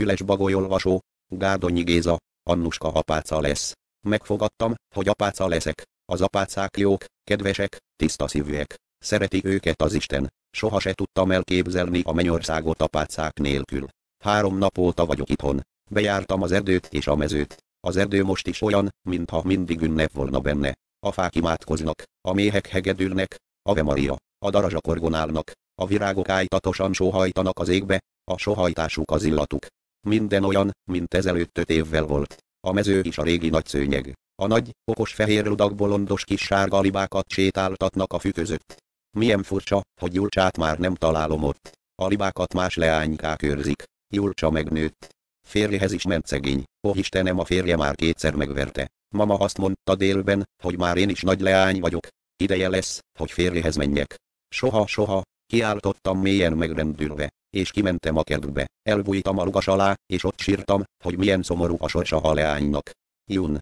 Füles Bagolyolvasó, Gárdonyi Géza, Annuska apáca lesz. Megfogadtam, hogy apáca leszek. Az apácák jók, kedvesek, tiszta szívűek. Szereti őket az Isten. Soha se tudtam elképzelni a mennyországot apácák nélkül. 3 nap óta vagyok itthon. Bejártam az erdőt és a mezőt. Az erdő most is olyan, mintha mindig ünnep volna benne. A fák imádkoznak, a méhek hegedülnek, Ave Maria, a darazsak orgonálnak, a virágok ájtatosan sóhajtanak az égbe, a sóhajtásuk az illatuk. Minden olyan, mint ezelőtt 5 évvel volt. A mező is a régi nagy szőnyeg. A nagy, okos fehér ludak bolondos kis sárga libákat sétáltatnak a fű között. Milyen furcsa, hogy Julcsát már nem találom ott. A libákat más leánykák őrzik. Julcsa megnőtt. Férjehez is ment szegény. Ó Istenem, a férje már 2-szer megverte. Mama azt mondta délben, hogy már én is nagy leány vagyok. Ideje lesz, hogy férjehez menjek. Soha, kiáltottam mélyen megrendülve, és kimentem a kertbe. Elbújtam a lugas alá, és ott sírtam, hogy milyen szomorú a sorsa a leánynak. Jún.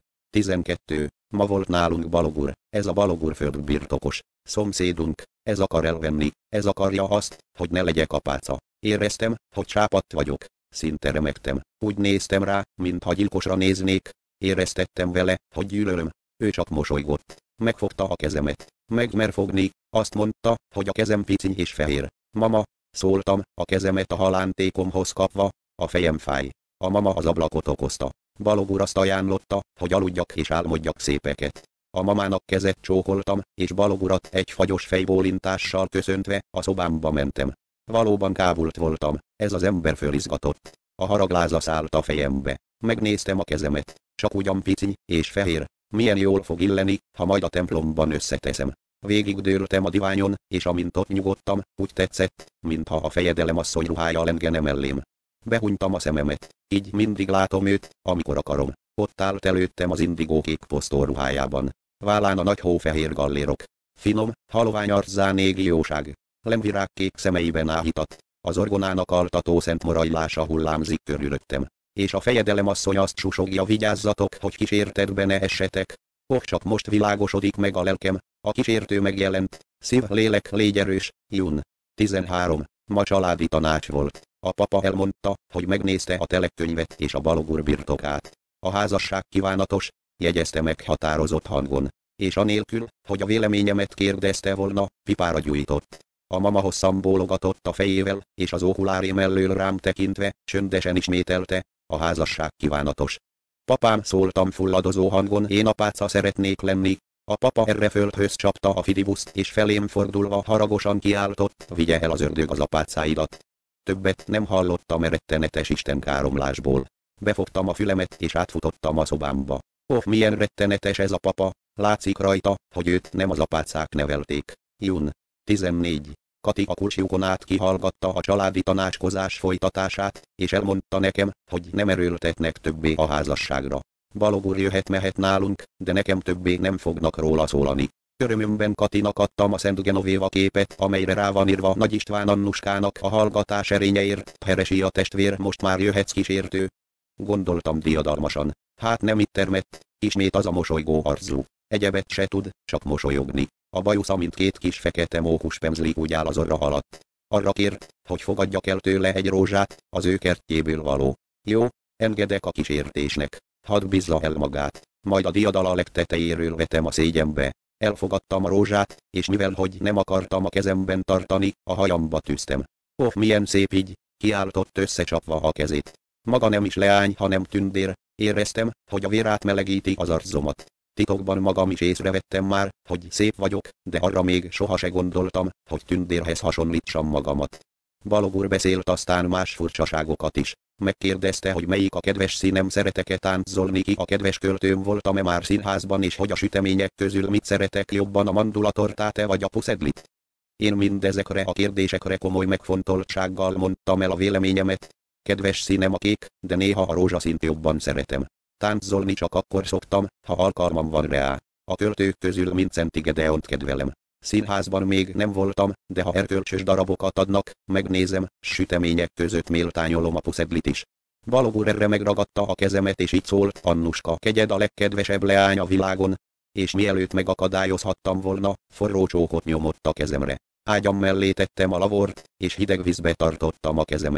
12. Ma volt nálunk Balogur, ez a Balogur földbirtokos. Szomszédunk, ez akar elvenni, ez akarja azt, hogy ne legyek apáca. Éreztem, hogy sápadt vagyok. Szinte remegtem. Úgy néztem rá, mintha gyilkosra néznék. Éreztettem vele, hogy gyűlölöm. Ő csak mosolygott. Megfogta a kezemet. Megmer fogni, azt mondta, hogy a kezem piciny és fehér. Mama, szóltam, a kezemet a halántékomhoz kapva, a fejem fáj. A mama az ablakot okozta. Balogur azt ajánlotta, hogy aludjak és álmodjak szépeket. A mamának kezet csókoltam, és Balogurat egy fagyos fejbólintással köszöntve a szobámba mentem. Valóban kábult voltam, ez az ember fölizgatott. A haragláza szállt a fejembe. Megnéztem a kezemet. Csak ugyan piciny és fehér. Milyen jól fog illeni, ha majd a templomban összeteszem. Végigdőltem a diványon, és amint ott nyugodtam, úgy tetszett, mintha a fejedelem asszony ruhája lengene mellém. Behunytam a szememet. Így mindig látom őt, amikor akarom. Ott állt előttem az indigókék posztorruhájában. Vállán a nagy hófehér gallérok. Finom, halvány arcán égi jóság. Lemvirágkék szemeiben áhítat. Az orgonának altató szent morajlása hullámzik körülöttem. És a fejedelem asszony azt susogja, vigyázzatok, hogy kísértetbe ne essetek. Csak most világosodik meg a lelkem, a kísértő megjelent. Szív, lélek, légy erős. Jún. 13. Ma családi tanács volt. A papa elmondta, hogy megnézte a telekönyvet és a Balogur birtokát. A házasság kívánatos, jegyezte meg határozott hangon. És anélkül, hogy a véleményemet kérdezte volna, pipára gyújtott. A mama hosszan bólogatott a fejével, és az ókuláré mellől rám tekintve, csöndesen ismételte, a házasság kívánatos. Papám, szóltam fulladozó hangon, én apáca szeretnék lenni. A papa erre földhöz csapta a fidibuszt, és felém fordulva haragosan kiáltott, vigye el az ördög az apácáidat. Többet nem hallottam rettenetes istenkáromlásból. Befogtam a fülemet és átfutottam a szobámba. Milyen rettenetes ez a papa, látszik rajta, hogy őt nem az apácák nevelték. Jún. 14. Kati a kulcsjukon át kihallgatta a családi tanácskozás folytatását, és elmondta nekem, hogy nem erőltetnek többé a házasságra. Balogur jöhet-mehet nálunk, de nekem többé nem fognak róla szólani. Örömömben Katinak adtam a Szent Genovéva képet, amelyre rá van írva Nagy István Annuskának a hallgatás erényeért, Heresi a testvér, most már jöhetsz kísértő. Gondoltam diadalmasan. Hát nem itt termett, ismét az a mosolygó arcú. Egyebet se tud, csak mosolyogni. A bajusza, mint 2 kis fekete mókus pemzli úgy áll az orra alatt. Arra kért, hogy fogadjak el tőle egy rózsát, az ő kertjéből való. Jó, engedek a kísértésnek. Hadd bízza el magát. Majd a diadala legtetejéről vetem a szégyenbe. Elfogadtam a rózsát, és mivel hogy nem akartam a kezemben tartani, a hajamba tűztem. Milyen szép így, kiáltott összecsapva a kezét. Maga nem is leány, hanem tündér. Éreztem, hogy a vérát melegíti az arcomat. Titokban magam is észrevettem már, hogy szép vagyok, de arra még soha se gondoltam, hogy tündérhez hasonlítsam magamat. Balogur beszélt aztán más furcsaságokat is. Megkérdezte, hogy melyik a kedves színem, szeretek-e táncolni, ki a kedves költőm, voltam-e már színházban, és hogy a sütemények közül mit szeretek jobban, a mandulatortát-e vagy a puszedlit. Én mindezekre a kérdésekre komoly megfontoltsággal mondtam el a véleményemet. Kedves színem a kék, de néha a rózsaszínt jobban szeretem. Táncolni csak akkor szoktam, ha alkalmam van rá. A költők közül Mindszenty Gedeont kedvelem. Színházban még nem voltam, de ha erkölcsös darabokat adnak, megnézem, sütemények között méltányolom a puszedlit is. Balogur erre megragadta a kezemet és így szólt, Annuska, kegyed a legkedvesebb leány a világon, és mielőtt megakadályozhattam volna, forró csókot nyomott a kezemre. Ágyam mellé tettem a lavort, és hideg vízbe tartottam a kezemet.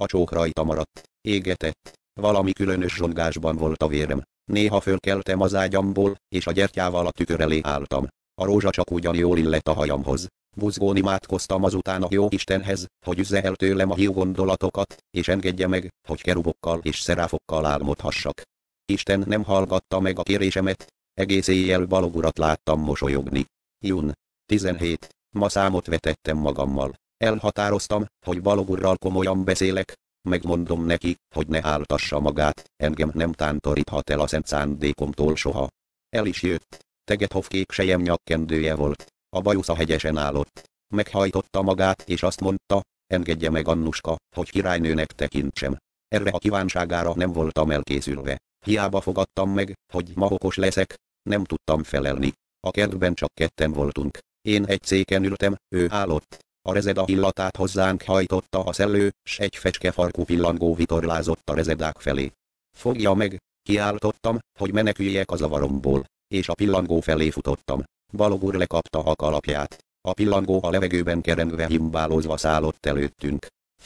A csók rajta maradt, égetett. Valami különös zsongásban volt a vérem. Néha fölkeltem az ágyamból, és a gyertyával a tükör elé álltam. A rózsa csak ugyan jól illett a hajamhoz. Buzgón imádkoztam azután a jó Istenhez, hogy üzze el tőlem a hiú gondolatokat, és engedje meg, hogy kerubokkal és szeráfokkal álmodhassak. Isten nem hallgatta meg a kérésemet, egész éjjel Balogh urat láttam mosolyogni. Jun. 17. Ma számot vetettem magammal. Elhatároztam, hogy Balogh urral komolyan beszélek, megmondom neki, hogy ne áltassa magát, engem nem tántoríthat el a szent szándékomtól soha. El is jött. Tegethoff kék sejem nyakkendője volt. A bajusza hegyesen állott. Meghajtotta magát és azt mondta, engedje meg Annuska, hogy királynőnek tekintsem. Erre a kívánságára nem voltam elkészülve. Hiába fogadtam meg, hogy ma okos leszek, nem tudtam felelni. A kertben csak ketten voltunk. Én egy széken ültem, ő állott. A rezeda illatát hozzánk hajtotta a szellő, s egy fecskefarkú pillangó vitorlázott a rezedák felé. Fogja meg, kiáltottam, hogy meneküljek a zavaromból, és a pillangó felé futottam. Balogh úr lekapta a kalapját. A pillangó a levegőben kerengve himbálózva szállott előttünk.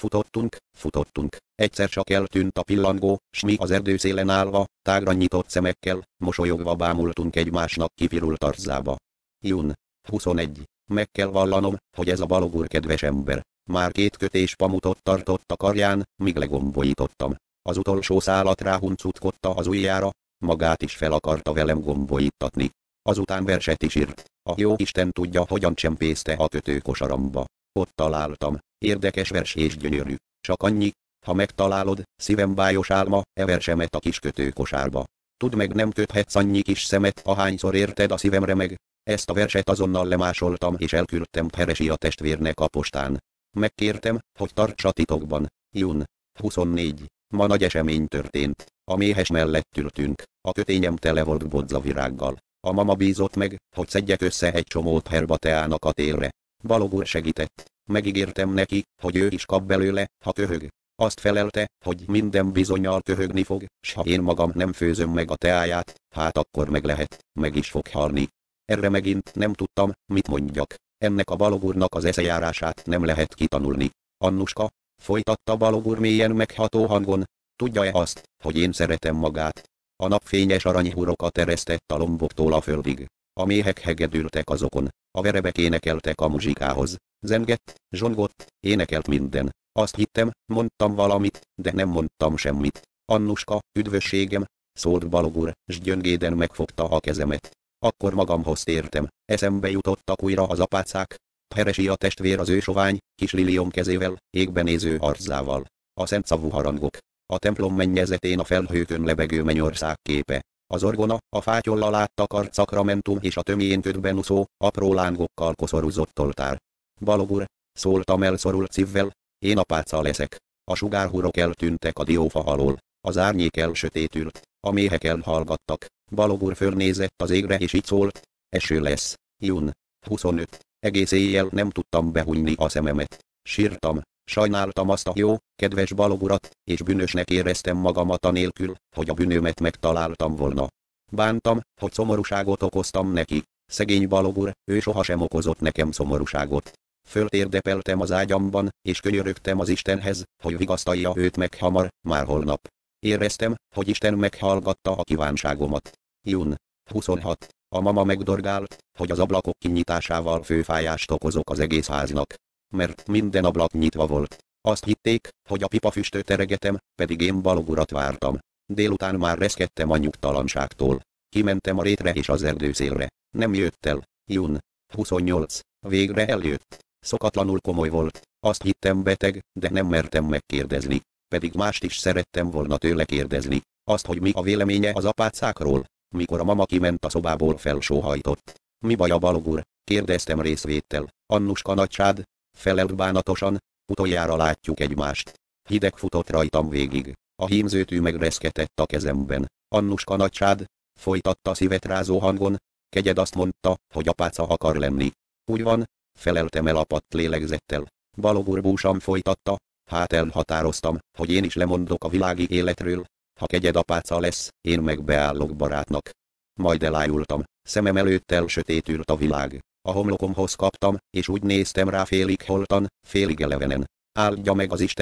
Futottunk. Egyszer csak eltűnt a pillangó, s mi az erdőszélen állva, tágra nyitott szemekkel, mosolyogva bámultunk egymásnak kipirult arcába. Jun. 21. Meg kell vallanom, hogy ez a Balogh úr kedves ember. Már 2 kötés pamutot tartott a karján, míg legombolítottam. Az utolsó szálat ráhuncutkodta az ujjára, magát is fel akarta velem gombolítatni. Azután verset is írt. A jó Isten tudja, hogyan csempészte a kötőkosaramba. Ott találtam. Érdekes vers és gyönyörű. Csak annyi, ha megtalálod, szívem bájos álma, versemet a kis kötőkosárba. Tudd meg, nem köthetsz annyi kis szemet, ahányszor érted a szívemre meg. Ezt a verset azonnal lemásoltam és elküldtem Teresia testvérnek a postán. Megkértem, hogy tartsa titokban. Jun. 24. Ma nagy esemény történt. A méhes mellett ültünk. A kötényem tele volt bodzavirággal. A mama bízott meg, hogy szedjek össze egy csomót herbateának a télre. Balogh úr segített. Megígértem neki, hogy ő is kap belőle, ha köhög. Azt felelte, hogy minden bizonnyal köhögni fog, s ha én magam nem főzöm meg a teáját, hát akkor meg lehet, meg is fog halni. Erre megint nem tudtam, mit mondjak. Ennek a Balogh úrnak az eszejárását nem lehet kitanulni. Annuska, folytatta Balogh úr mélyen megható hangon, tudja-e azt, hogy én szeretem magát? A napfényes aranyhurokat eresztett a lomboktól a földig. A méhek hegedültek azokon, a verebek énekeltek a muzsikához. Zengett, zsongott, énekelt minden. Azt hittem, mondtam valamit, de nem mondtam semmit. Annuska, üdvösségem, szólt Balogh úr, s gyöngéden megfogta a kezemet. Akkor magamhoz tértem, eszembe jutottak újra az apácák. Teresia testvér az ő sovány, kis liliom kezével, égbe néző arcával. A szent szavú harangok. A templom mennyezetén a felhőkön lebegő mennyország képe. Az orgona, a fátyollal áttakart szakramentum és a tömjén ködben úszó, apró lángokkal koszorúzott oltár. Balogh úr, szóltam elszorult szívvel, én apáca leszek. A sugárhurok eltűntek a diófa alól. Az árnyék elsötétült, a méhek elhallgattak. Balogh úr fölnézett az égre és így szólt, eső lesz. Jun. 25. Egész éjjel nem tudtam behunyni a szememet. Sírtam, sajnáltam azt a jó, kedves Balogh urat, és bűnösnek éreztem magamat anélkül, hogy a bűnömet megtaláltam volna. Bántam, hogy szomorúságot okoztam neki. Szegény Balogh úr, ő sohasem okozott nekem szomorúságot. Föltérdepeltem az ágyamban, és könyörögtem az Istenhez, hogy vigasztalja őt meg hamar, már holnap. Éreztem, hogy Isten meghallgatta a kívánságomat. Jun. 26. A mama megdorgált, hogy az ablakok kinyitásával főfájást okozok az egész háznak. Mert minden ablak nyitva volt. Azt hitték, hogy a pipafüstöt eregetem, pedig én Balogh urat vártam. Délután már reszkedtem a nyugtalanságtól. Kimentem a rétre és az erdőszélre. Nem jött el. Jun. 28. Végre eljött. Szokatlanul komoly volt. Azt hittem beteg, de nem mertem megkérdezni. Pedig mást is szerettem volna tőle kérdezni. Azt, hogy mi a véleménye az apácákról. Mikor a mama kiment a szobából, felsóhajtott. Mi baj a Balogh úr? Kérdeztem részvéttel. Annuska nagysád, felelt bánatosan, utoljára látjuk egymást. Hideg futott rajtam végig. A hímzőtű megreszketett a kezemben. Annuska nagysád, folytatta szívetrázó hangon, kegyed azt mondta, hogy apáca akar lenni. Úgy van, feleltem elapadt lélegzettel. Balogh úr búsan folytatta, hát elhatároztam, hogy én is lemondok a világi életről. Ha kegyed apáca lesz, én meg beállok barátnak. Majd elájultam, szemem előtt elsötétült a világ. A homlokomhoz kaptam, és úgy néztem rá félig holtan, félig elevenen. Áldja meg az Isten,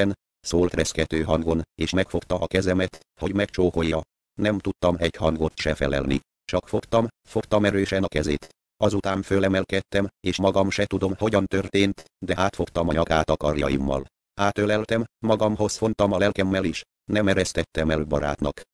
szólt reszkető hangon, és megfogta a kezemet, hogy megcsókolja. Nem tudtam egy hangot se felelni, csak fogtam erősen a kezét. Azután fölemelkedtem, és magam se tudom hogyan történt, de átfogtam a nyakát a karjaimmal. Átöleltem, magamhoz fontam a lelkemmel is, nem eresztettem el barátnak.